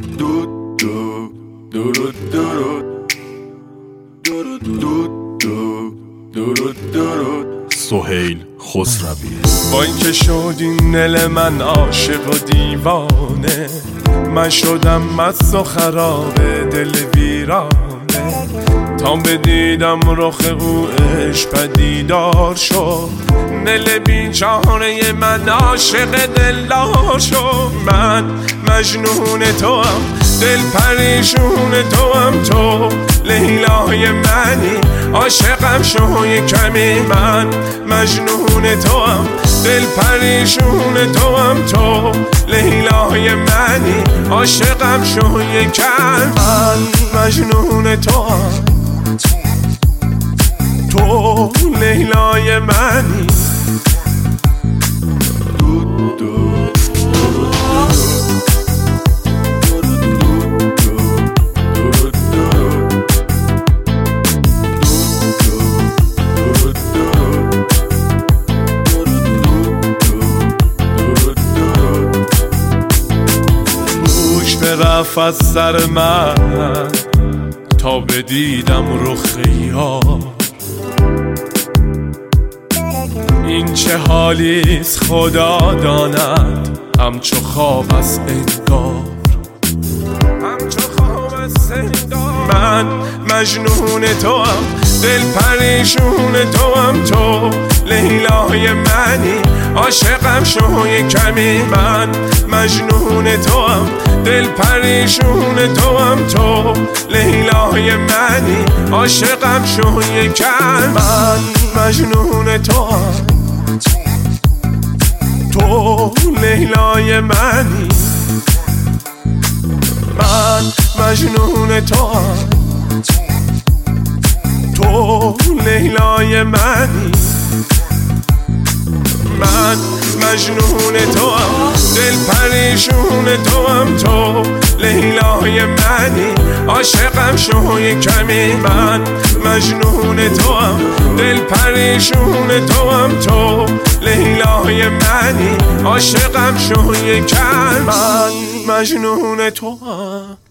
دود دود درود درود درود دود درود درود. سهیل خسروی. با اینکه شد این دل من عاشق و دیوانه، من شدم مست و خراب دل ویرانه، تا بدیدم رخ او عشق پدیدار شد، دل بیچاره من عاشق دلدار شد. من مجنون تو هم، دل پریشون تو هم، تو لیلای منی، عاشقم شو کمی. من مجنون تو هم، دل پریشون تو هم، تو لیلای منی، عاشقم شو کم. من مجنون تو هم، تو لیلای منی. رفت از سر من تا بدیدم رخ یار، این چه حالیست خدا داند، همچو خواب است انگار، همچو خواب است انگار. من مجنون تو هم، دل پریشون تو هم، تو لیلای منی، عاشقم شو کمی. من مجنون تو هم، دل پریشون تو هم، تو لیلای منی، عاشقم شو کم. من مجنون تو هم، تو لیلای منی. من مجنون تو هم، تو لیلای منی. من مجنون تو هم، دل پریشون تو هم، تو لیلای منی، عاشقم شو کمی. من مجنون تو هم، دل پریشون تو هم، تو لیلای منی، عاشقم شو کم. من مجنون تو هم.